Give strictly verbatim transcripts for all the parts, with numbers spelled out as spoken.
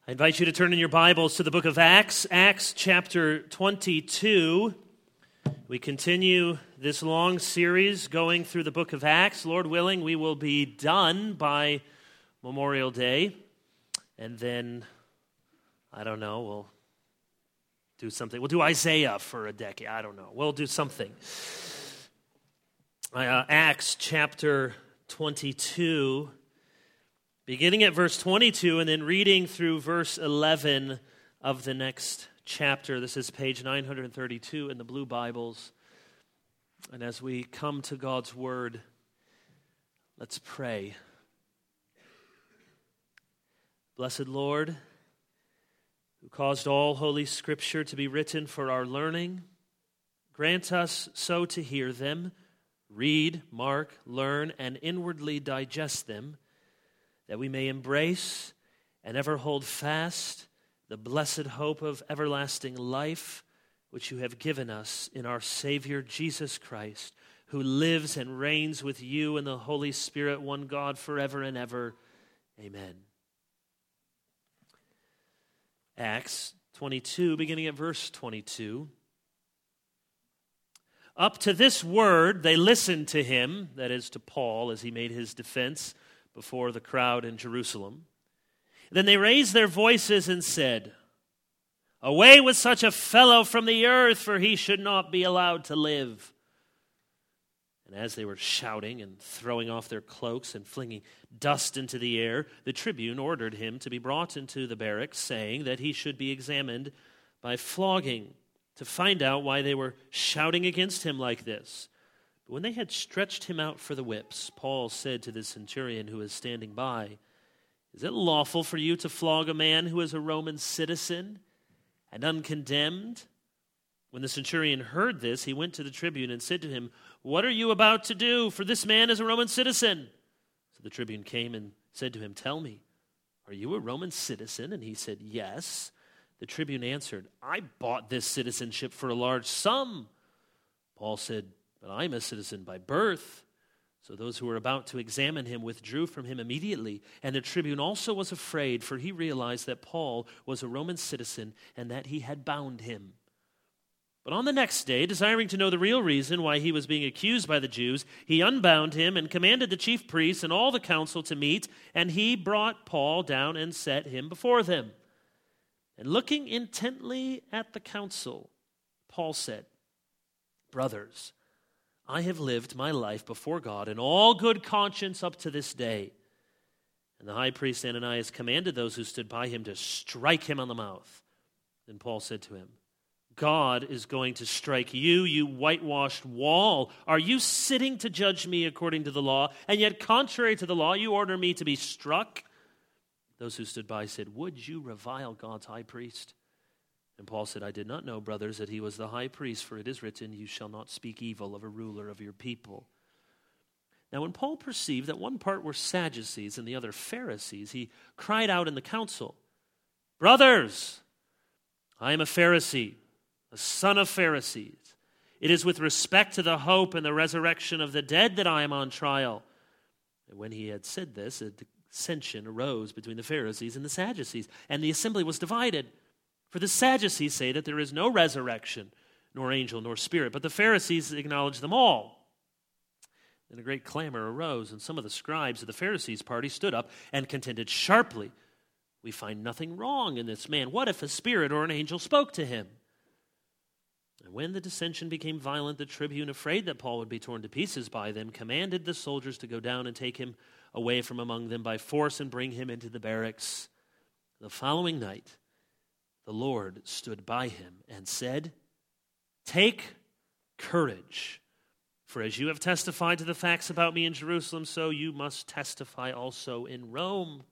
I invite you to turn in your Bibles to the book of Acts, Acts chapter twenty-two. We continue this long series going through the book of Acts. Lord willing, we will be done by Memorial Day. And then, I don't know, we'll do something. We'll do Isaiah for a decade. I don't know. We'll do something. Uh, Acts chapter twenty-two. Beginning at verse twenty-two and then reading through verse eleven of the next chapter. This is page nine thirty-two in the Blue Bibles. And as we come to God's Word, let's pray. Blessed Lord, who caused all Holy Scripture to be written for our learning, grant us so to hear them, read, mark, learn, and inwardly digest them, that we may embrace and ever hold fast the blessed hope of everlasting life, which you have given us in our Savior Jesus Christ, who lives and reigns with you and the Holy Spirit, one God, forever and ever. Amen. Acts twenty-two, beginning at verse twenty-two. Up to this word they listened to him, that is to Paul, as he made his defense before the crowd in Jerusalem. Then they raised their voices and said, "Away with such a fellow from the earth, for he should not be allowed to live." And as they were shouting and throwing off their cloaks and flinging dust into the air, the tribune ordered him to be brought into the barracks, saying that he should be examined by flogging to find out why they were shouting against him like this. But when they had stretched him out for the whips, Paul said to the centurion who was standing by, "Is it lawful for you to flog a man who is a Roman citizen and uncondemned?" When the centurion heard this, he went to the tribune and said to him, "What are you about to do? For this man is a Roman citizen." So the tribune came and said to him, "Tell me, are you a Roman citizen?" And he said, "Yes." The tribune answered, "I bought this citizenship for a large sum." Paul said, "But I'm a citizen by birth." So those who were about to examine him withdrew from him immediately. And the tribune also was afraid, for he realized that Paul was a Roman citizen and that he had bound him. But on the next day, desiring to know the real reason why he was being accused by the Jews, he unbound him and commanded the chief priests and all the council to meet, and he brought Paul down and set him before them. And looking intently at the council, Paul said, "Brothers, I have lived my life before God in all good conscience up to this day." And the high priest Ananias commanded those who stood by him to strike him on the mouth. Then Paul said to him, "God is going to strike you, you whitewashed wall. Are you sitting to judge me according to the law? And yet contrary to the law, you order me to be struck?" Those who stood by said, "Would you revile God's high priest?" And Paul said, "I did not know, brothers, that he was the high priest, for it is written, 'You shall not speak evil of a ruler of your people.'" Now when Paul perceived that one part were Sadducees and the other Pharisees, he cried out in the council, "Brothers, I am a Pharisee, a son of Pharisees. It is with respect to the hope and the resurrection of the dead that I am on trial." And when he had said this, a dissension arose between the Pharisees and the Sadducees, and the assembly was divided. For the Sadducees say that there is no resurrection, nor angel, nor spirit, but the Pharisees acknowledge them all. Then a great clamor arose, and some of the scribes of the Pharisees' party stood up and contended sharply, "We find nothing wrong in this man. What if a spirit or an angel spoke to him?" And when the dissension became violent, the tribune, afraid that Paul would be torn to pieces by them, commanded the soldiers to go down and take him away from among them by force and bring him into the barracks. The following night, the Lord stood by him and said, "Take courage, for as you have testified to the facts about me in Jerusalem, so you must testify also in Rome."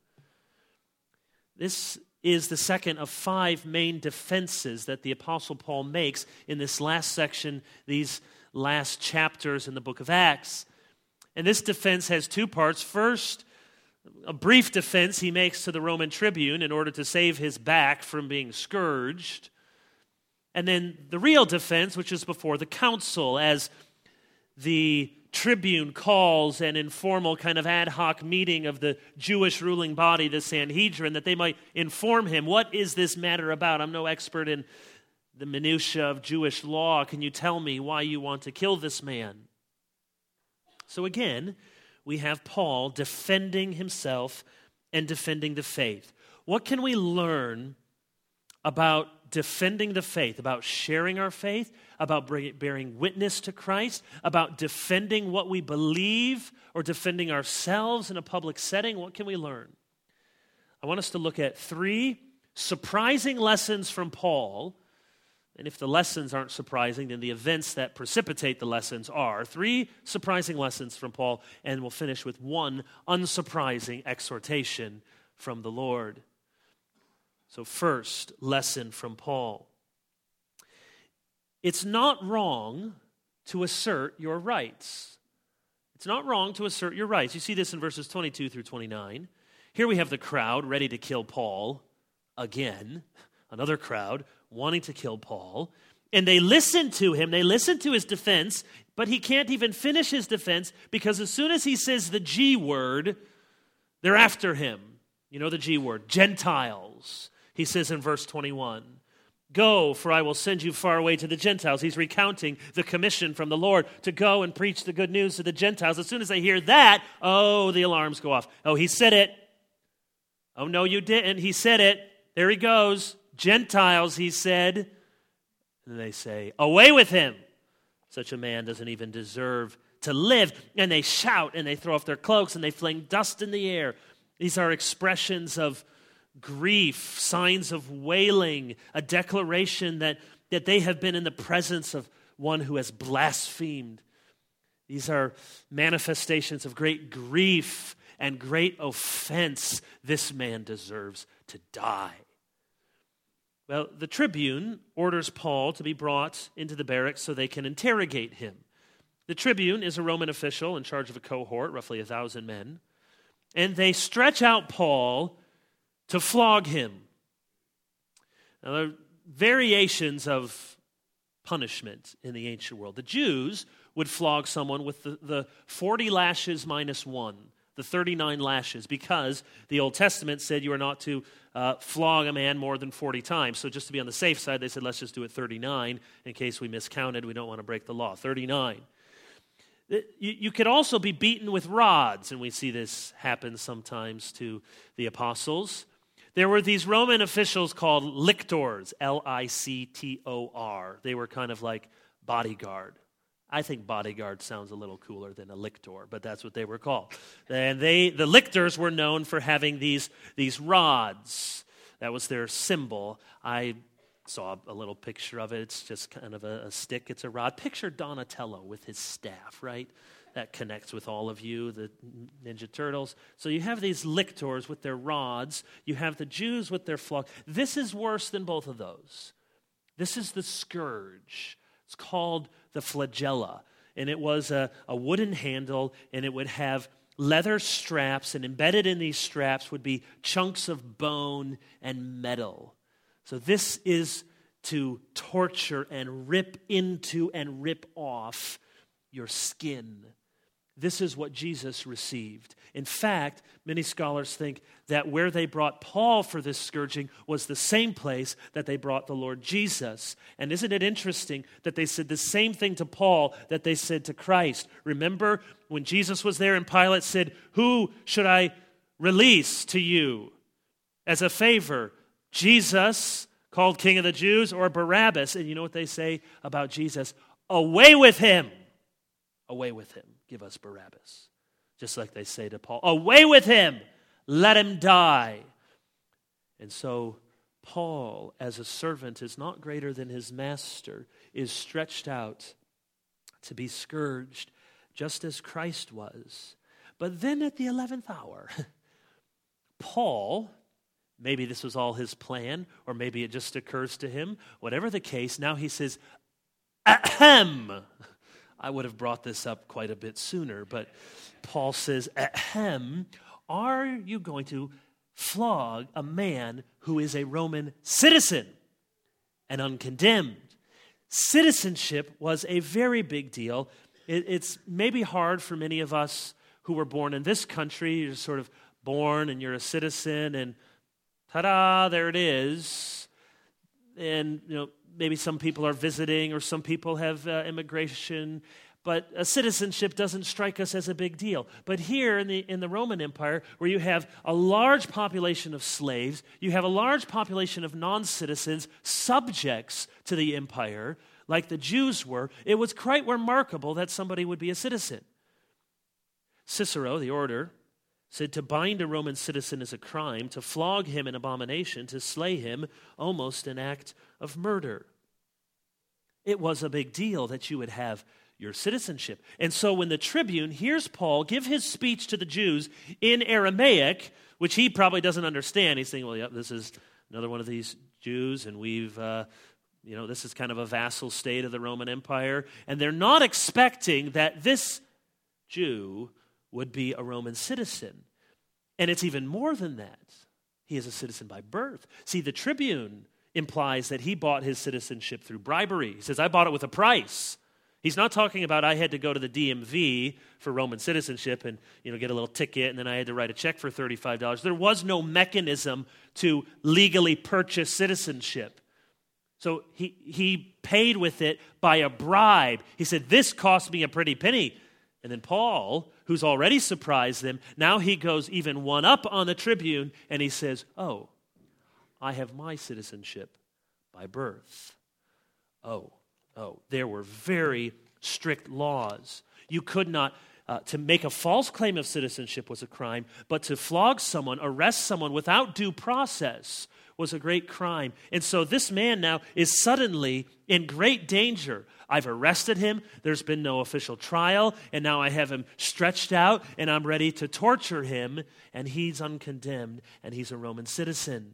This is the second of five main defenses that the Apostle Paul makes in this last section, these last chapters in the book of Acts. And this defense has two parts. First, a brief defense he makes to the Roman tribune in order to save his back from being scourged. And then the real defense, which is before the council, as the tribune calls an informal kind of ad hoc meeting of the Jewish ruling body, the Sanhedrin, that they might inform him, what is this matter about? I'm no expert in the minutiae of Jewish law. Can you tell me why you want to kill this man? So again, we have Paul defending himself and defending the faith. What can we learn about defending the faith, about sharing our faith, about bearing witness to Christ, about defending what we believe or defending ourselves in a public setting? What can we learn? I want us to look at three surprising lessons from Paul. And if the lessons aren't surprising, then the events that precipitate the lessons are. Three surprising lessons from Paul, and we'll finish with one unsurprising exhortation from the Lord. So first, lesson from Paul. It's not wrong to assert your rights. It's not wrong to assert your rights. You see this in verses twenty-two through twenty-nine. Here we have the crowd ready to kill Paul again. Another crowd wanting to kill Paul. And they listen to him. They listen to his defense, but he can't even finish his defense because as soon as he says the G word, they're after him. You know the G word, Gentiles. He says in verse twenty-one, go, for I will send you far away to the Gentiles. He's recounting the commission from the Lord to go and preach the good news to the Gentiles. As soon as they hear that, oh, the alarms go off. Oh, he said it. Oh, no, you didn't. He said it. There he goes. Gentiles, he said. And they say, away with him. Such a man doesn't even deserve to live. And they shout and they throw off their cloaks and they fling dust in the air. These are expressions of grief, signs of wailing, a declaration that, that they have been in the presence of one who has blasphemed. These are manifestations of great grief and great offense. This man deserves to die. Well, the tribune orders Paul to be brought into the barracks so they can interrogate him. The tribune is a Roman official in charge of a cohort, roughly a thousand men, and they stretch out Paul to flog him. Now, there are variations of punishment in the ancient world. The Jews would flog someone with the, the forty lashes minus one, the thirty-nine lashes, because the Old Testament said you are not to uh, flog a man more than forty times. So just to be on the safe side, they said, let's just do it thirty-nine in case we miscounted. We don't want to break the law. thirty-nine. You, you could also be beaten with rods, and we see this happen sometimes to the apostles. There were these Roman officials called lictors, L I C T O R. They were kind of like bodyguard. I think bodyguard sounds a little cooler than a lictor, but that's what they were called. And they, the lictors were known for having these, these rods. That was their symbol. I saw a little picture of it. It's just kind of a, a stick. It's a rod. Picture Donatello with his staff, right? That connects with all of you, the Ninja Turtles. So you have these lictors with their rods. You have the Jews with their flog. This is worse than both of those. This is the scourge. It's called the flagella. And it was a, a wooden handle, and it would have leather straps, and embedded in these straps would be chunks of bone and metal. So this is to torture and rip into and rip off your skin. This is what Jesus received. In fact, many scholars think that where they brought Paul for this scourging was the same place that they brought the Lord Jesus. And isn't it interesting that they said the same thing to Paul that they said to Christ? Remember when Jesus was there and Pilate said, who should I release to you as a favor? Jesus, called King of the Jews, or Barabbas? And you know what they say about Jesus? Away with him. Away with him. Give us Barabbas. Just like they say to Paul, away with him. Let him die. And so Paul, as a servant, is not greater than his master, is stretched out to be scourged, just as Christ was. But then at the eleventh hour, Paul, maybe this was all his plan, or maybe it just occurs to him, whatever the case, now he says, ahem. I would have brought this up quite a bit sooner, but Paul says, ahem, are you going to flog a man who is a Roman citizen and uncondemned? Citizenship was a very big deal It, it's maybe hard for many of us who were born in this country. You're sort of born and you're a citizen, and ta-da, there it is. And, you know, maybe some people are visiting or some people have uh, immigration, but a citizenship doesn't strike us as a big deal. But here in the in the Roman Empire, where you have a large population of slaves, you have a large population of non-citizens, subjects to the empire, like the Jews were, it was quite remarkable that somebody would be a citizen. Cicero, the orator, said to bind a Roman citizen is a crime, to flog him an abomination, to slay him almost an act of murder. It was a big deal that you would have your citizenship. And so when the tribune hears Paul give his speech to the Jews in Aramaic, which he probably doesn't understand, he's thinking, well, yeah, this is another one of these Jews, and we've, uh, you know, this is kind of a vassal state of the Roman Empire, and they're not expecting that this Jew would be a Roman citizen. And it's even more than that. He is a citizen by birth. See, the tribune implies that he bought his citizenship through bribery. He says, I bought it with a price. He's not talking about I had to go to the D M V for Roman citizenship and, you know, get a little ticket, and then I had to write a check for thirty-five dollars. There was no mechanism to legally purchase citizenship. So he, he paid with it by a bribe. He said, this cost me a pretty penny. And then Paul, who's already surprised them, now he goes even one up on the tribune, and he says, oh, I have my citizenship by birth. Oh, oh, there were very strict laws. You could not, uh, to make a false claim of citizenship was a crime, but to flog someone, arrest someone without due process was a great crime. And so this man now is suddenly in great danger. I've arrested him, there's been no official trial, and now I have him stretched out, and I'm ready to torture him, and he's uncondemned, and he's a Roman citizen.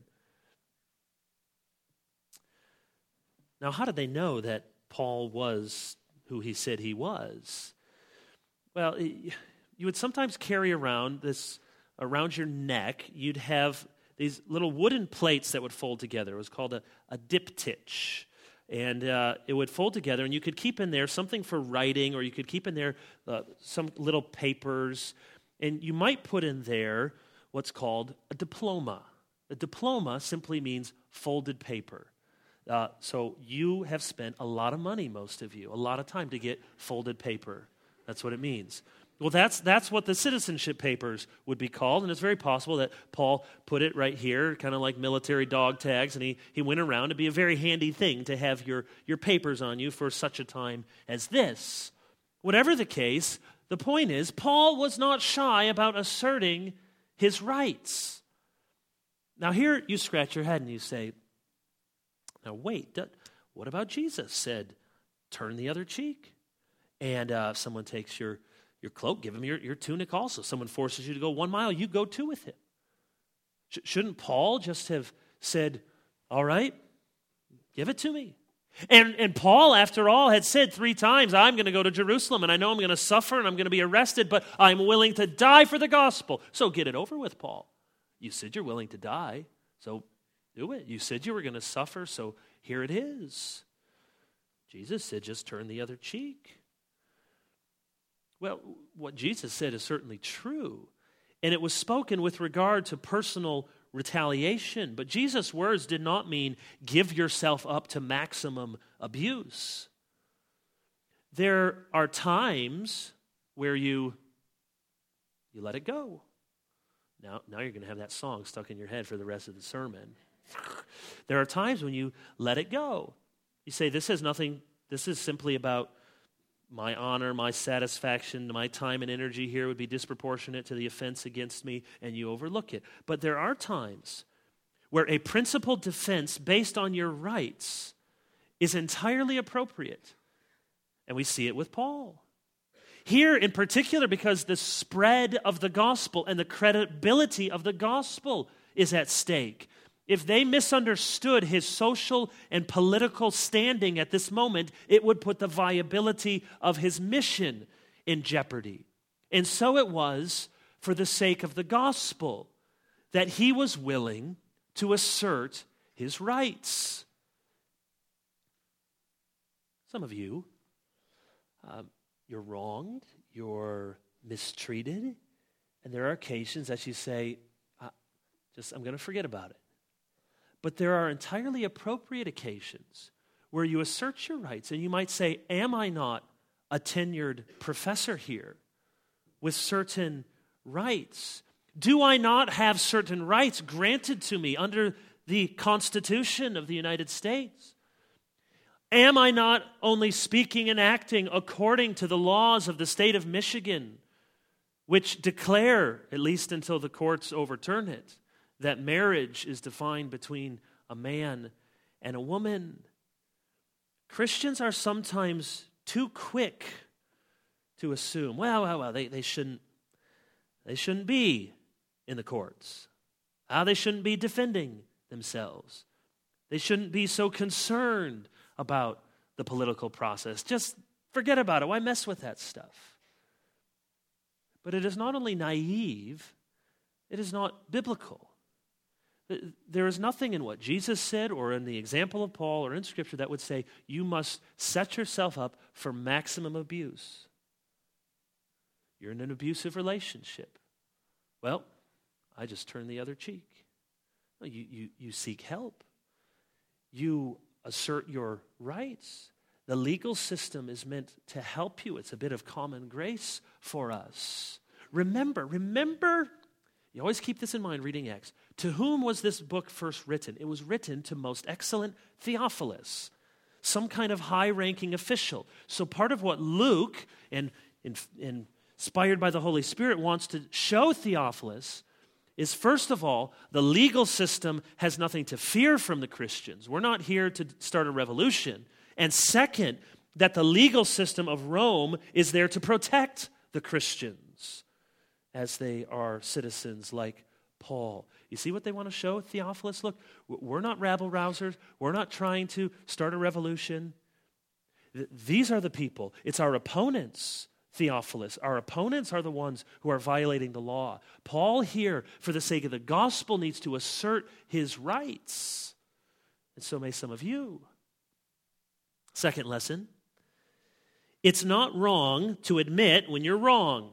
Now, how did they know that Paul was who he said he was? Well, you would sometimes carry around this, around your neck, you'd have these little wooden plates that would fold together. It was called a, a diptych. And uh, it would fold together, and you could keep in there something for writing, or you could keep in there uh, some little papers. And you might put in there what's called a diploma. A diploma simply means folded paper. Uh, so you have spent a lot of money, most of you, a lot of time to get folded paper. That's what it means. Well, that's that's what the citizenship papers would be called, and it's very possible that Paul put it right here, kind of like military dog tags, and he, he went around. It'd be a very handy thing to have your, your papers on you for such a time as this. Whatever the case, the point is, Paul was not shy about asserting his rights. Now here you scratch your head and you say, now wait, what about Jesus said, turn the other cheek? And uh, if someone takes your Your cloak, give him your, your tunic also. Someone forces you to go one mile, you go two with him. Sh- shouldn't Paul just have said, all right, give it to me? And, and Paul, after all, had said three times, I'm going to go to Jerusalem, and I know I'm going to suffer, and I'm going to be arrested, but I'm willing to die for the gospel. So get it over with, Paul. You said you're willing to die, so do it. You said you were going to suffer, so here it is. Jesus said, just turn the other cheek. Well, what Jesus said is certainly true, and it was spoken with regard to personal retaliation. But Jesus' words did not mean give yourself up to maximum abuse. There are times where you, you let it go. Now, now you're going to have that song stuck in your head for the rest of the sermon. There are times when you let it go. You say, this has nothing, this is simply about my honor, my satisfaction, my time and energy here would be disproportionate to the offense against me, and you overlook it. But there are times where a principled defense based on your rights is entirely appropriate. And we see it with Paul. Here in particular, because the spread of the gospel and the credibility of the gospel is at stake. If they misunderstood his social and political standing at this moment, it would put the viability of his mission in jeopardy. And so it was for the sake of the gospel that he was willing to assert his rights. Some of you, uh, you're wronged, you're mistreated, and there are occasions that you say, uh, just I'm going to forget about it. But there are entirely appropriate occasions where you assert your rights, and you might say, am I not a tenured professor here with certain rights? Do I not have certain rights granted to me under the Constitution of the United States? Am I not only speaking and acting according to the laws of the state of Michigan, which declare, at least until the courts overturn it, that marriage is defined between a man and a woman? Christians are sometimes too quick to assume, well, well, well, they, they shouldn't they shouldn't be in the courts. Ah, they shouldn't be defending themselves. They shouldn't be so concerned about the political process. Just forget about it. Why mess with that stuff? But it is not only naive, it is not biblical. There is nothing in what Jesus said or in the example of Paul or in Scripture that would say you must set yourself up for maximum abuse. You're in an abusive relationship. Well, I just turn the other cheek. No, you, you, you seek help. You assert your rights. The legal system is meant to help you. It's a bit of common grace for us. Remember, remember, you always keep this in mind reading Acts. To whom was this book first written? It was written to most excellent Theophilus, some kind of high-ranking official. So part of what Luke, and, and, and inspired by the Holy Spirit, wants to show Theophilus is, first of all, the legal system has nothing to fear from the Christians. We're not here to start a revolution. And second, that the legal system of Rome is there to protect the Christians as they are citizens like Paul. You see what they want to show, Theophilus? Look, we're not rabble-rousers. We're not trying to start a revolution. These are the people. It's our opponents, Theophilus. Our opponents are the ones who are violating the law. Paul here, for the sake of the gospel, needs to assert his rights. And so may some of you. Second lesson, it's not wrong to admit when you're wrong.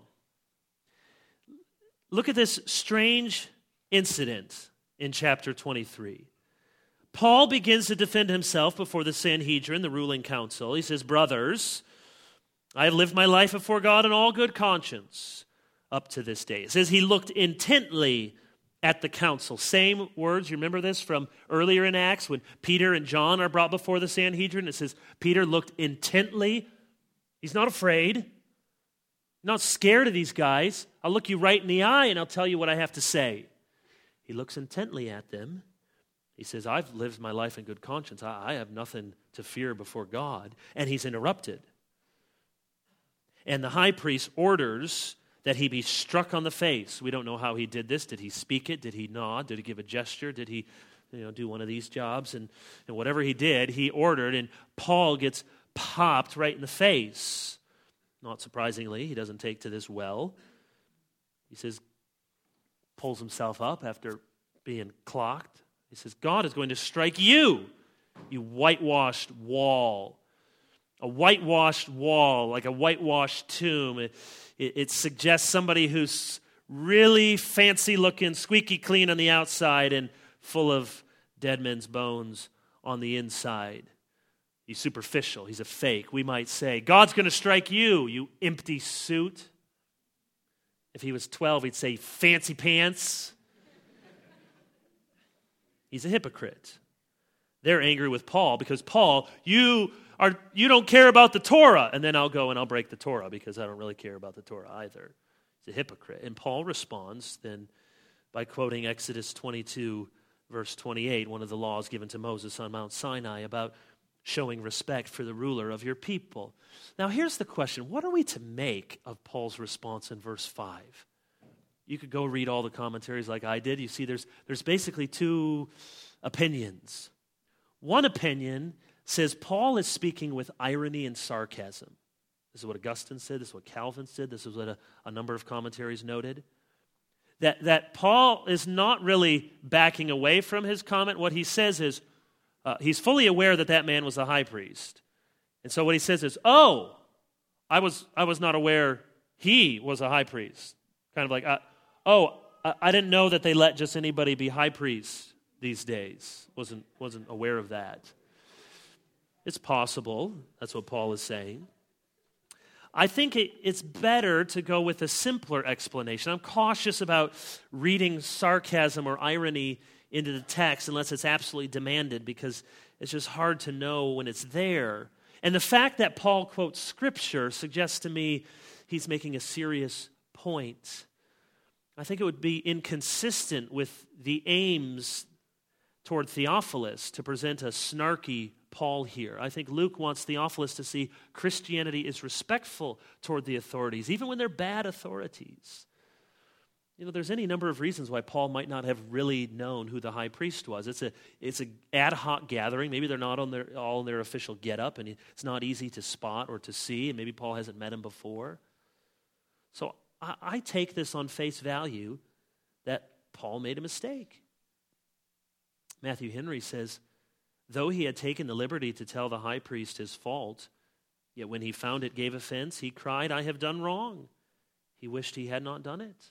Look at this strange incident in chapter twenty-three. Paul begins to defend himself before the Sanhedrin, the ruling council. He says, brothers, I have lived my life before God in all good conscience up to this day. It says he looked intently at the council. Same words, you remember this from earlier in Acts when Peter and John are brought before the Sanhedrin. It says Peter looked intently. He's not afraid. Not scared of these guys. I'll look you right in the eye and I'll tell you what I have to say. He looks intently at them. He says, I've lived my life in good conscience. I, I have nothing to fear before God. And he's interrupted. And the high priest orders that he be struck on the face. We don't know how he did this. Did he speak it? Did he nod? Did he give a gesture? Did he you know, do one of these jobs? And, and whatever he did, he ordered. And Paul gets popped right in the face. Not surprisingly, he doesn't take to this well. He says, pulls himself up after being clocked. He says, God is going to strike you, you whitewashed wall. A whitewashed wall, like a whitewashed tomb. It, it, it suggests somebody who's really fancy looking, squeaky clean on the outside and full of dead men's bones on the inside. He's superficial. He's a fake. We might say, God's going to strike you, you empty suit. If he was twelve, he'd say, fancy pants. He's a hypocrite. They're angry with Paul because, Paul, you are you don't care about the Torah. And then I'll go and I'll break the Torah because I don't really care about the Torah either. He's a hypocrite. And Paul responds then by quoting Exodus twenty-two, verse twenty-eight, one of the laws given to Moses on Mount Sinai about showing respect for the ruler of your people. Now here's the question. What are we to make of Paul's response in verse five? You could go read all the commentaries like I did. You see there's, there's basically two opinions. One opinion says Paul is speaking with irony and sarcasm. This is what Augustine said. This is what Calvin said. This is what a, a number of commentaries noted. That, that Paul is not really backing away from his comment. What he says is, Uh, he's fully aware that that man was a high priest. And so what he says is, oh, I was I was not aware he was a high priest. Kind of like, uh, oh, I, I didn't know that they let just anybody be high priest these days. Wasn't wasn't aware of that. It's possible. That's what Paul is saying. I think it, it's better to go with a simpler explanation. I'm cautious about reading sarcasm or irony into the text unless it's absolutely demanded, because it's just hard to know when it's there. And the fact that Paul quotes Scripture suggests to me he's making a serious point. I think it would be inconsistent with the aims toward Theophilus to present a snarky Paul here. I think Luke wants Theophilus to see Christianity is respectful toward the authorities, even when they're bad authorities. You know, there's any number of reasons why Paul might not have really known who the high priest was. It's a it's an ad hoc gathering. Maybe they're not on their all in their official getup, and it's not easy to spot or to see, and maybe Paul hasn't met him before. So I, I take this on face value that Paul made a mistake. Matthew Henry says, though he had taken the liberty to tell the high priest his fault, yet when he found it gave offense, he cried, I have done wrong. He wished he had not done it.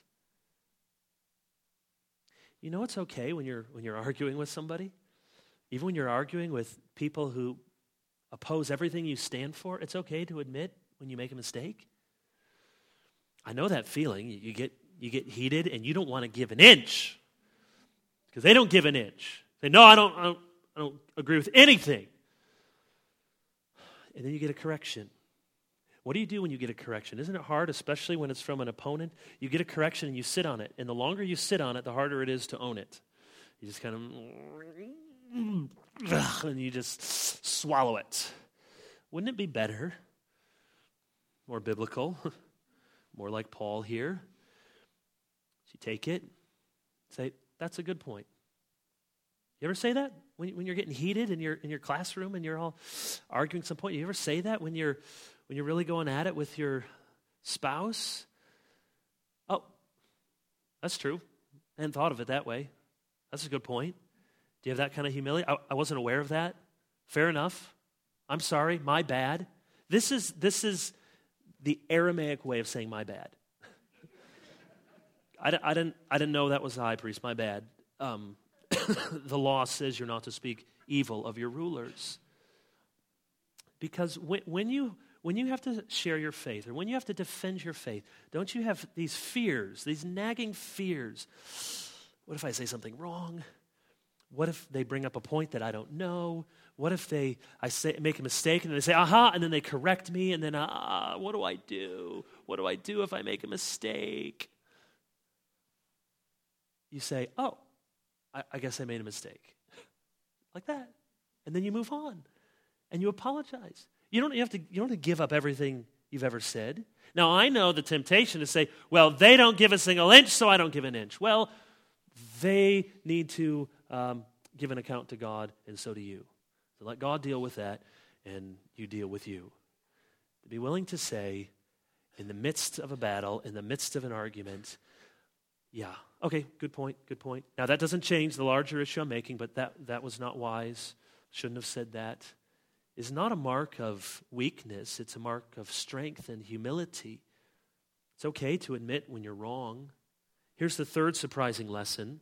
You know it's okay when you're when you're arguing with somebody? Even when you're arguing with people who oppose everything you stand for, it's okay to admit when you make a mistake. I know that feeling. You get you get heated and you don't want to give an inch because they don't give an inch. They no, I don't, I don't I don't agree with anything. And then you get a correction. What do you do when you get a correction? Isn't it hard, especially when it's from an opponent? You get a correction and you sit on it. And the longer you sit on it, the harder it is to own it. You just kind of, and you just swallow it. Wouldn't it be better, more biblical, more like Paul here? You take it, say, that's a good point. You ever say that when when you're getting heated in your in your classroom and you're all arguing some point? You ever say that when you're when you're really going at it with your spouse? Oh, that's true. I hadn't thought of it that way. That's a good point. Do you have that kind of humility? I, I wasn't aware of that. Fair enough. I'm sorry. My bad. This is this is the Aramaic way of saying my bad. I, I didn't I didn't know that was the high priest. My bad. Um, the law says you're not to speak evil of your rulers. Because when, when you when you have to share your faith, or when you have to defend your faith, don't you have these fears, these nagging fears? What if I say something wrong? What if they bring up a point that I don't know? What if they I say make a mistake and they say, aha, and then they correct me, and then, ah, what do I do? What do I do if I make a mistake? You say, oh, I guess I made a mistake. Like that. And then you move on. And you apologize. You don't you have to you don't have to give up everything you've ever said. Now, I know the temptation to say, well, they don't give a single inch, so I don't give an inch. Well, they need to um, give an account to God, and so do you. So let God deal with that, and you deal with you. Be willing to say, in the midst of a battle, in the midst of an argument, yeah, okay, good point, good point. Now, that doesn't change the larger issue I'm making, but that, that was not wise. Shouldn't have said that. It's not a mark of weakness. It's a mark of strength and humility. It's okay to admit when you're wrong. Here's the third surprising lesson.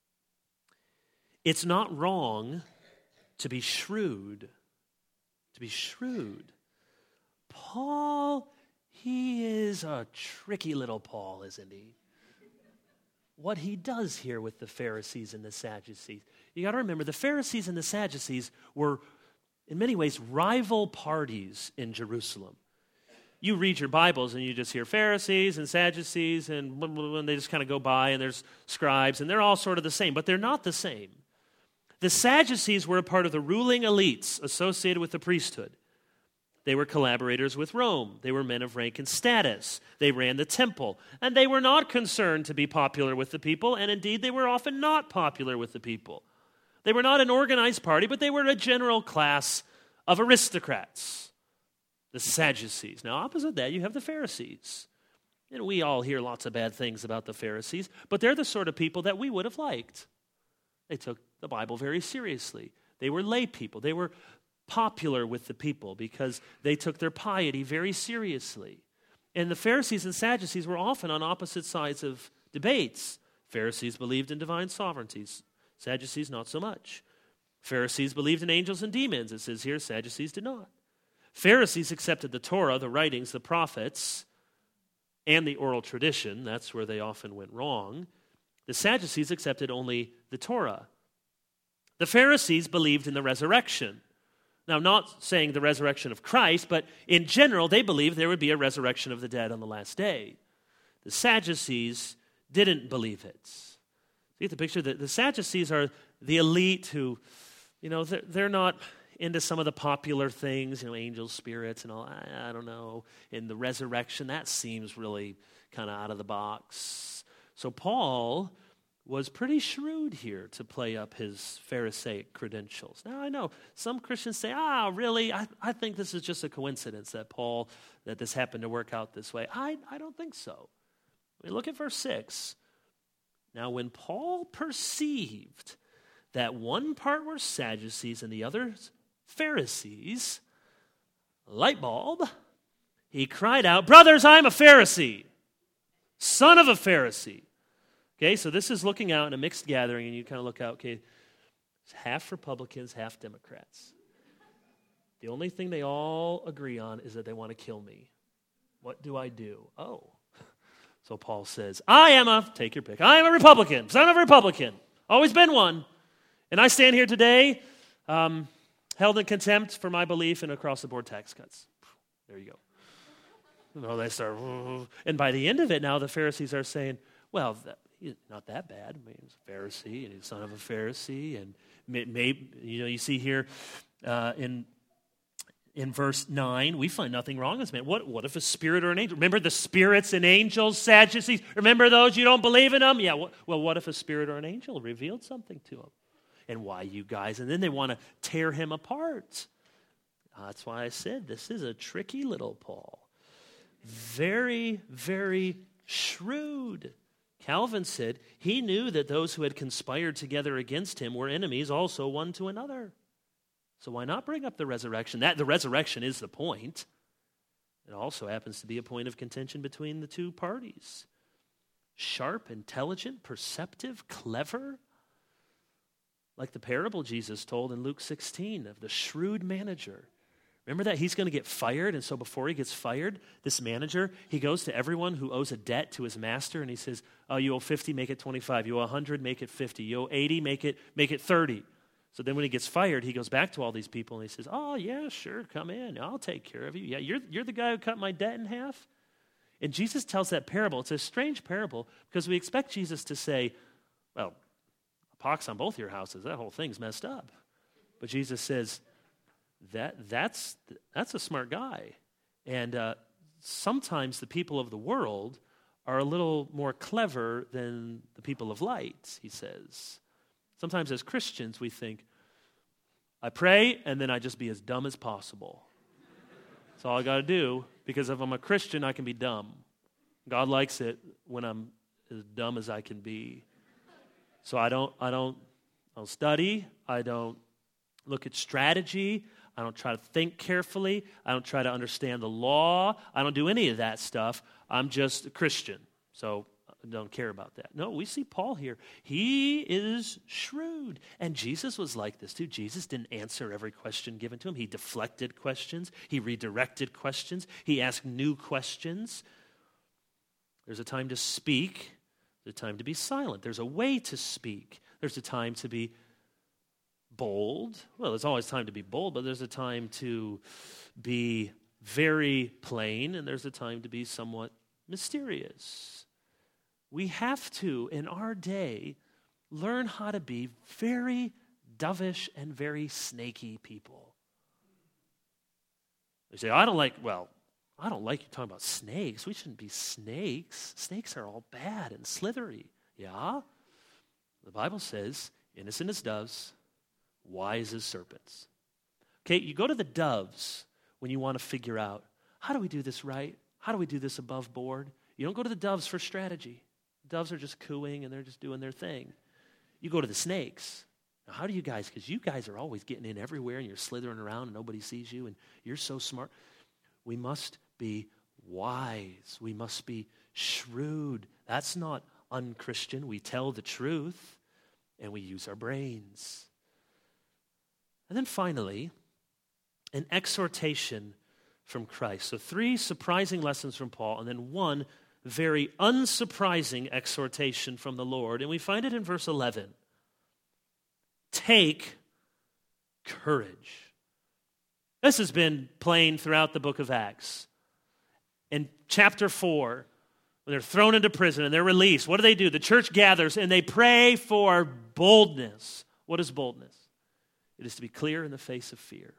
It's not wrong to be shrewd. To be shrewd. Paul, he is a tricky little Paul, isn't he? What he does here with the Pharisees and the Sadducees. You got to remember, the Pharisees and the Sadducees were, in many ways, rival parties in Jerusalem. You read your Bibles and you just hear Pharisees and Sadducees, and, blah, blah, blah, and they just kind of go by, and there's scribes, and they're all sort of the same, but they're not the same. The Sadducees were a part of the ruling elites associated with the priesthood. They were collaborators with Rome. They were men of rank and status. They ran the temple. And they were not concerned to be popular with the people, and indeed they were often not popular with the people. They were not an organized party, but they were a general class of aristocrats, the Sadducees. Now, opposite that, you have the Pharisees. And we all hear lots of bad things about the Pharisees, but they're the sort of people that we would have liked. They took the Bible very seriously. They were lay people. They were popular with the people because they took their piety very seriously. And the Pharisees and Sadducees were often on opposite sides of debates. Pharisees believed in divine sovereignty. Sadducees, not so much. Pharisees believed in angels and demons. It says here, Sadducees did not. Pharisees accepted the Torah, the writings, the prophets, and the oral tradition. That's where they often went wrong. The Sadducees accepted only the Torah. The Pharisees believed in the resurrection. Now, not saying the resurrection of Christ, but in general, they believed there would be a resurrection of the dead on the last day. The Sadducees didn't believe it. You get the picture? The, the Sadducees are the elite who, you know, they're, they're not into some of the popular things, you know, angels, spirits, and all. I, I don't know. In the resurrection, that seems really kind of out of the box. So Paul was pretty shrewd here to play up his Pharisaic credentials. Now, I know some Christians say, ah, really? I, I think this is just a coincidence that Paul, that this happened to work out this way. I, I don't think so. I mean, look at verse six. Now, when Paul perceived that one part were Sadducees and the others Pharisees, light bulb, he cried out, brothers, I'm a Pharisee, son of a Pharisee. Okay, so this is looking out in a mixed gathering, and you kind of look out, okay, it's half Republicans, half Democrats. The only thing they all agree on is that they want to kill me. What do I do? Oh. So Paul says, I am a, take your pick, I am a Republican, son of a Republican, always been one. And I stand here today um, held in contempt for my belief in across-the-board tax cuts. There you go. You know, they start, and by the end of it now, the Pharisees are saying, well, that, he's not that bad. I mean, he's a Pharisee, and he's son of a Pharisee, and maybe, you know, you see here uh, in in verse nine, we find nothing wrong with this man. What, what if a spirit or an angel? Remember the spirits and angels, Sadducees? Remember those? You don't believe in them? Yeah, well, what if a spirit or an angel revealed something to him? And why you guys? And then they want to tear him apart. Uh, that's why I said this is a tricky little Paul. Very, very shrewd. Calvin said he knew that those who had conspired together against him were enemies also one to another. So why not bring up the resurrection? That the resurrection is the point. It also happens to be a point of contention between the two parties. Sharp, intelligent, perceptive, clever. Like the parable Jesus told in Luke sixteen of the shrewd manager. Remember that he's going to get fired, and so before he gets fired, this manager, he goes to everyone who owes a debt to his master, and he says, oh, you owe fifty, make it twenty-five. You owe one hundred, make it fifty. You owe eighty, make it, make it thirty. So then when he gets fired, he goes back to all these people, and he says, oh, yeah, sure, come in. I'll take care of you. Yeah, you're, you're the guy who cut my debt in half? And Jesus tells that parable. It's a strange parable because we expect Jesus to say, well, a pox on both your houses. That whole thing's messed up. But Jesus says, That that's that's a smart guy. And uh, sometimes the people of the world are a little more clever than the people of light, he says. Sometimes as Christians we think, I pray and then I just be as dumb as possible. That's all I got to do, because if I'm a Christian, I can be dumb. God likes it when I'm as dumb as I can be. So I don't I don't I don't study, I don't look at strategy, I don't try to think carefully. I don't try to understand the law. I don't do any of that stuff. I'm just a Christian, so I don't care about that. No, we see Paul here. He is shrewd. And Jesus was like this too. Jesus didn't answer every question given to him. He deflected questions. He redirected questions. He asked new questions. There's a time to speak. There's a time to be silent. There's a way to speak. There's a time to be bold. Well, there's always time to be bold, but there's a time to be very plain, and there's a time to be somewhat mysterious. We have to, in our day, learn how to be very dovish and very snaky people. They say, I don't like, well, I don't like you talking about snakes. We shouldn't be snakes. Snakes are all bad and slithery. Yeah? The Bible says, innocent as doves, wise as serpents. Okay, you go to the doves when you want to figure out, how do we do this right? How do we do this above board? You don't go to the doves for strategy. Doves are just cooing and they're just doing their thing. You go to the snakes. Now, how do you guys, because you guys are always getting in everywhere and you're slithering around and nobody sees you and you're so smart. We must be wise. We must be shrewd. That's not unchristian. We tell the truth and we use our brains. And then finally, an exhortation from Christ. So three surprising lessons from Paul, and then one very unsurprising exhortation from the Lord. And we find it in verse eleven. Take courage. This has been plain throughout the book of Acts. In chapter four, when they're thrown into prison and they're released, what do they do? The church gathers and they pray for boldness. What is boldness? It is to be clear in the face of fear.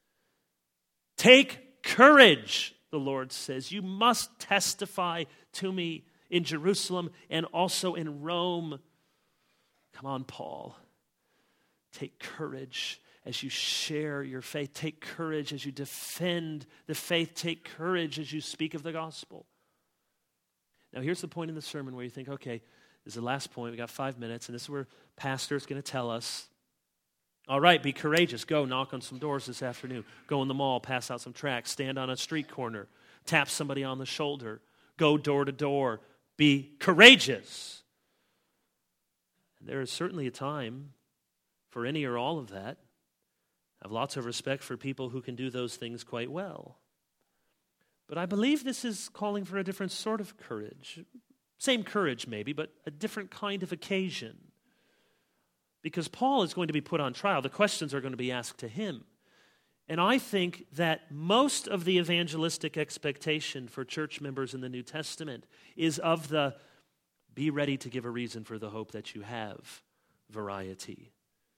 Take courage, the Lord says. You must testify to me in Jerusalem and also in Rome. Come on, Paul. Take courage as you share your faith. Take courage as you defend the faith. Take courage as you speak of the gospel. Now, here's the point in the sermon where you think, okay, this is the last point. We got five minutes, and this is where pastor is going to tell us, all right, be courageous. Go knock on some doors this afternoon. Go in the mall, pass out some tracts, stand on a street corner, tap somebody on the shoulder, go door to door. Be courageous. And there is certainly a time for any or all of that. I have lots of respect for people who can do those things quite well. But I believe this is calling for a different sort of courage. Same courage maybe, but a different kind of occasion. Because Paul is going to be put on trial. The questions are going to be asked to him. And I think that most of the evangelistic expectation for church members in the New Testament is of the be ready to give a reason for the hope that you have variety.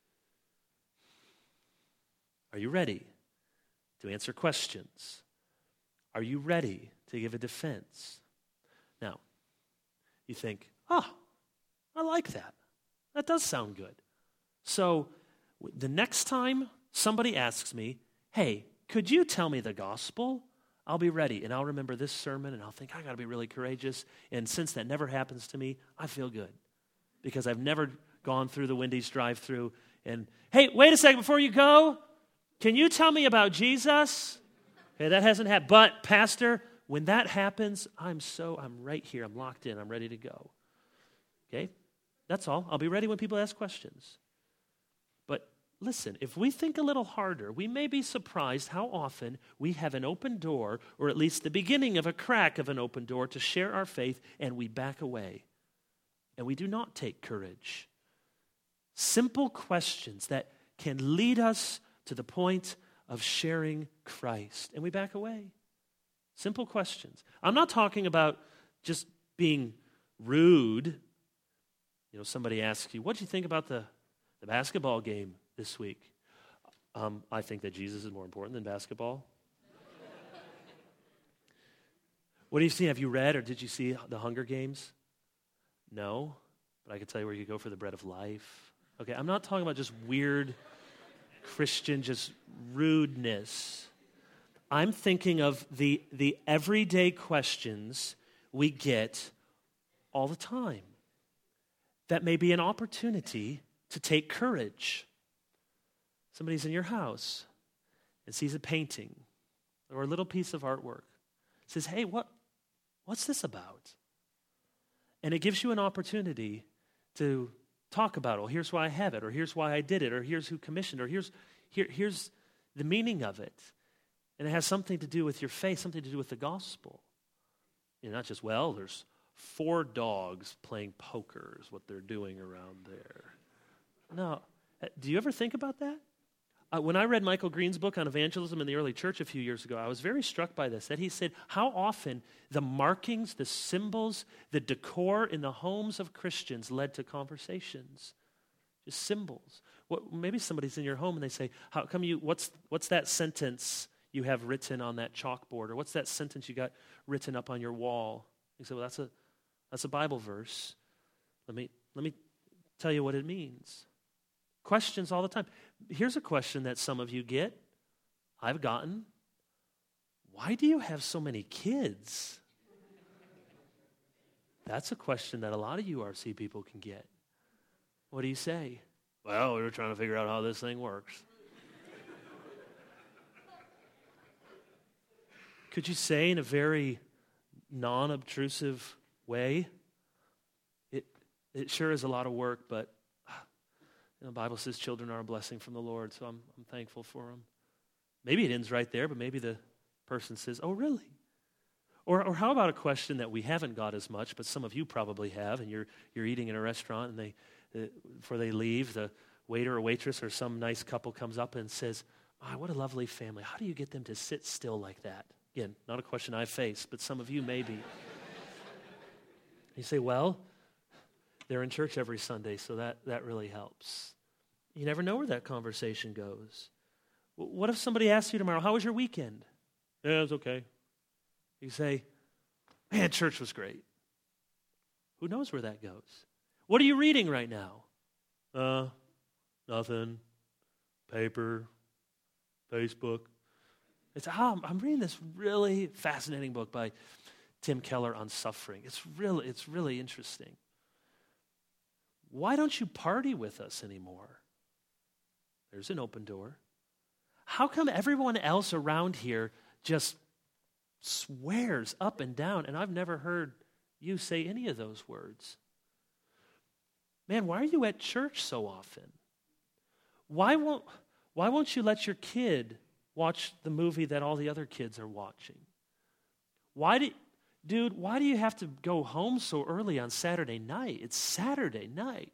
Are you ready to answer questions? Are you ready to give a defense? Now, you think, oh, I like that. That does sound good. So the next time somebody asks me, hey, could you tell me the gospel? I'll be ready, and I'll remember this sermon, and I'll think, I got to be really courageous. And since that never happens to me, I feel good because I've never gone through the Wendy's drive-thru and, hey, wait a second before you go. Can you tell me about Jesus? Okay, that hasn't happened. But, Pastor, when that happens, I'm so, I'm right here. I'm locked in. I'm ready to go. Okay? That's all. I'll be ready when people ask questions. But listen, if we think a little harder, we may be surprised how often we have an open door, or at least the beginning of a crack of an open door, to share our faith, and we back away. And we do not take courage. Simple questions that can lead us to the point of sharing Christ. And we back away. Simple questions. I'm not talking about just being rude. You know, somebody asks you, what did you think about the, the basketball game this week? Um, I think that Jesus is more important than basketball. What do you see? Have you read or did you see the Hunger Games? No, but I can tell you where you go for the bread of life. Okay, I'm not talking about just weird Christian, just rudeness. I'm thinking of the, the everyday questions we get all the time. That may be an opportunity to take courage. Somebody's in your house and sees a painting or a little piece of artwork. Says, hey, what, what's this about? And it gives you an opportunity to talk about, well, here's why I have it, or here's why I did it, or here's who commissioned, or here's here, here's the meaning of it. And it has something to do with your faith, something to do with the gospel. You know, not just, well, there's four dogs playing poker is what they're doing around there. No. Do you ever think about that? Uh, when I read Michael Green's book on evangelism in the early church a few years ago, I was very struck by this, that he said how often the markings, the symbols, the decor in the homes of Christians led to conversations. Just symbols. What, maybe somebody's in your home and they say, how come you, what's, what's that sentence you have written on that chalkboard? Or what's that sentence you got written up on your wall? You say, well, that's a, that's a Bible verse. Let me, let me tell you what it means. Questions all the time. Here's a question that some of you get, I've gotten. Why do you have so many kids? That's a question that a lot of U R C people can get. What do you say? Well, we were trying to figure out how this thing works. Could you say in a very non-obtrusive way, it it sure is a lot of work, but you know, the Bible says children are a blessing from the Lord, so I'm I'm thankful for them. Maybe it ends right there, but maybe the person says, oh, really? Or or how about a question that we haven't got as much, but some of you probably have, and you're you're eating in a restaurant, and they uh, before they leave, the waiter or waitress or some nice couple comes up and says, oh, what a lovely family. How do you get them to sit still like that? Again, not a question I face, but some of you maybe. You say, well, they're in church every Sunday, so that, that really helps. You never know where that conversation goes. What if somebody asks you tomorrow, how was your weekend? Yeah, it was okay. You say, man, church was great. Who knows where that goes? What are you reading right now? Uh, nothing. Paper. Facebook. It's, oh, I'm reading this really fascinating book by Tim Keller on suffering. It's really, it's really interesting. Why don't you party with us anymore? There's an open door. How come everyone else around here just swears up and down, and I've never heard you say any of those words? Man, why are you at church so often? Why won't, why won't you let your kid watch the movie that all the other kids are watching? Why do, dude, why do you have to go home so early on Saturday night? It's Saturday night.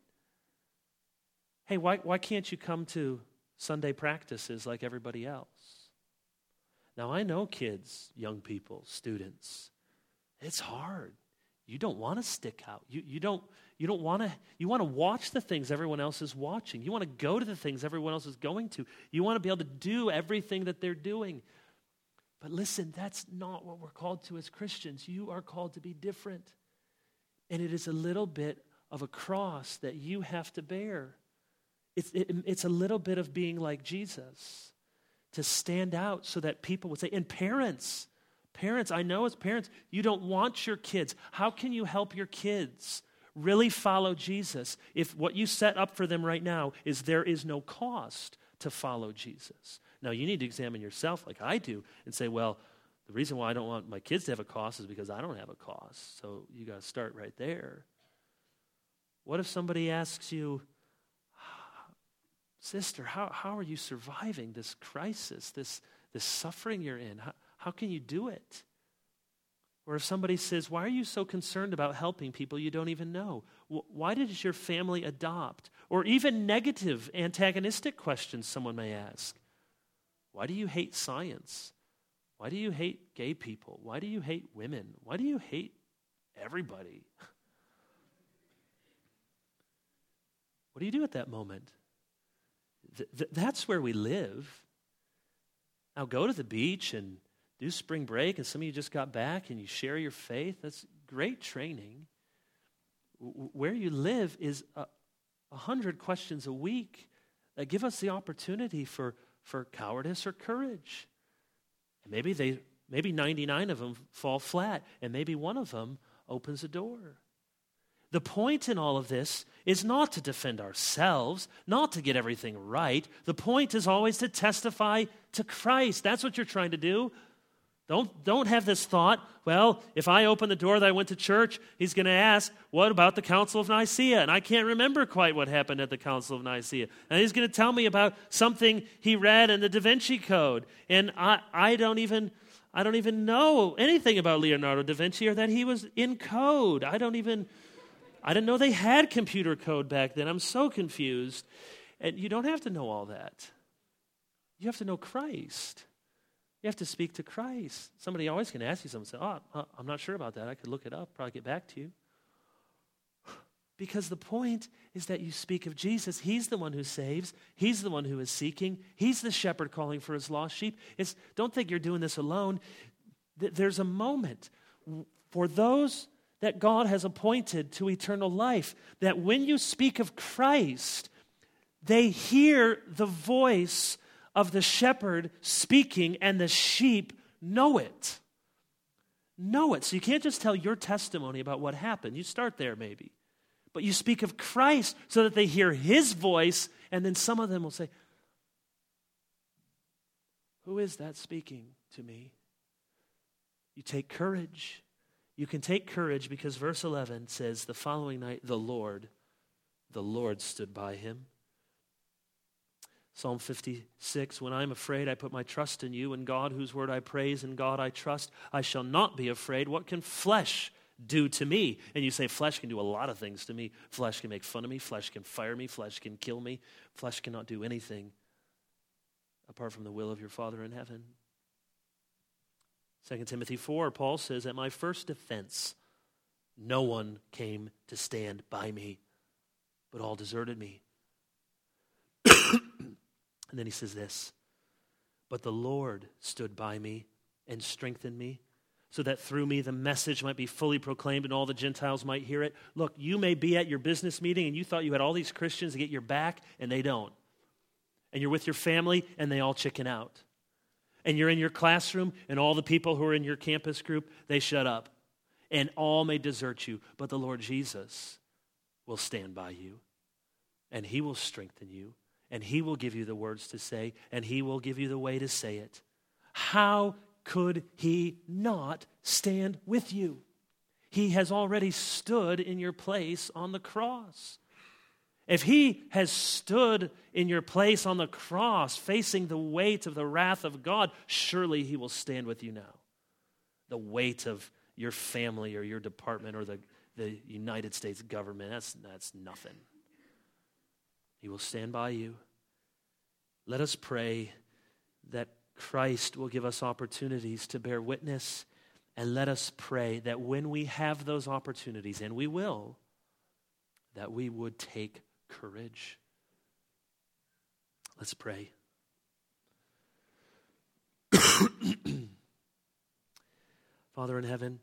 Hey, why, why can't you come to Sunday practices like everybody else? Now, I know kids, young people, students. It's hard. You don't want to stick out. You, you don't, you don't want to, you want to watch the things everyone else is watching. You want to go to the things everyone else is going to. You want to be able to do everything that they're doing. But listen, that's not what we're called to as Christians. You are called to be different. And it is a little bit of a cross that you have to bear. It's, it, it's a little bit of being like Jesus, to stand out so that people would say, and parents, parents, I know as parents, you don't want your kids. How can you help your kids really follow Jesus if what you set up for them right now is there is no cost to follow Jesus? Now, you need to examine yourself like I do and say, well, the reason why I don't want my kids to have a cost is because I don't have a cost. So you got to start right there. What if somebody asks you, sister, how, how are you surviving this crisis, this, this suffering you're in? How, how can you do it? Or if somebody says, why are you so concerned about helping people you don't even know? Why did your family adopt? Or even negative, antagonistic questions someone may ask. Why do you hate science? Why do you hate gay people? Why do you hate women? Why do you hate everybody? What do you do at that moment? Th- th- that's where we live. Now go to the beach and do spring break, and some of you just got back and you share your faith. That's great training. W- where you live is a, a hundred questions a week that give us the opportunity for, for cowardice or courage. And maybe they, maybe ninety-nine of them fall flat, and maybe one of them opens a door. The point in all of this is not to defend ourselves, not to get everything right. The point is always to testify to Christ. That's what you're trying to do. Don't, don't have this thought, well, if I open the door that I went to church, he's going to ask, what about the Council of Nicaea? And I can't remember quite what happened at the Council of Nicaea. And he's going to tell me about something he read in the Da Vinci Code. And I, I don't even... I don't even know anything about Leonardo da Vinci or that he was in code. I don't even... I didn't know they had computer code back then. I'm so confused. And you don't have to know all that. You have to know Christ. You have to speak to Christ. Somebody always can ask you something. Say, oh, I'm not sure about that. I could look it up, probably get back to you. Because the point is that you speak of Jesus. He's the one who saves. He's the one who is seeking. He's the shepherd calling for his lost sheep. It's, don't think you're doing this alone. There's a moment for those that God has appointed to eternal life, that when you speak of Christ, they hear the voice of the shepherd speaking, and the sheep know it. Know it. So you can't just tell your testimony about what happened. You start there maybe. But you speak of Christ so that they hear his voice, and then some of them will say, who is that speaking to me? You take courage. You can take courage because verse eleven says, the following night, the Lord, the Lord stood by him. Psalm fifty-six, when I'm afraid, I put my trust in you, in God whose word I praise, in God I trust. I shall not be afraid. What can flesh do to me? And you say, flesh can do a lot of things to me. Flesh can make fun of me. Flesh can fire me. Flesh can kill me. Flesh cannot do anything apart from the will of your Father in heaven. Second Timothy four, Paul says, at my first defense, no one came to stand by me, but all deserted me. And then he says this, but the Lord stood by me and strengthened me, so that through me the message might be fully proclaimed and all the Gentiles might hear it. Look, you may be at your business meeting and you thought you had all these Christians to get your back, and they don't. And you're with your family and they all chicken out. And you're in your classroom and all the people who are in your campus group, they shut up. And all may desert you, but the Lord Jesus will stand by you. And he will strengthen you. And he will give you the words to say. And he will give you the way to say it. How could he not stand with you? He has already stood in your place on the cross. If he has stood in your place on the cross, facing the weight of the wrath of God, surely he will stand with you now. The weight of your family or your department or the, the United States government, that's, that's nothing. He will stand by you. Let us pray that Christ will give us opportunities to bear witness, and let us pray that when we have those opportunities, and we will, that we would take courage. Let's pray. Father in heaven,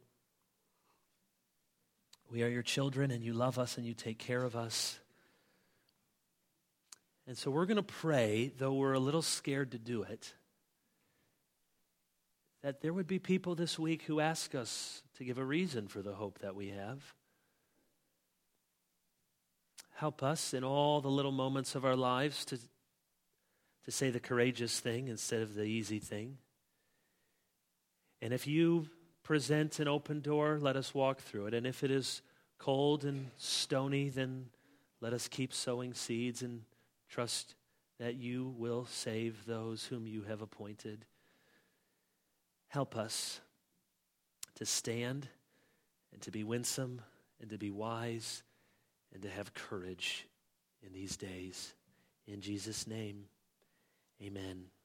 we are your children, and you love us and you take care of us. And so we're going to pray, though we're a little scared to do it, that there would be people this week who ask us to give a reason for the hope that we have. Help us in all the little moments of our lives to, to say the courageous thing instead of the easy thing. And if you present an open door, let us walk through it. And if it is cold and stony, then let us keep sowing seeds and trust that you will save those whom you have appointed. Help us to stand and to be winsome and to be wise and to have courage in these days. In Jesus' name, amen.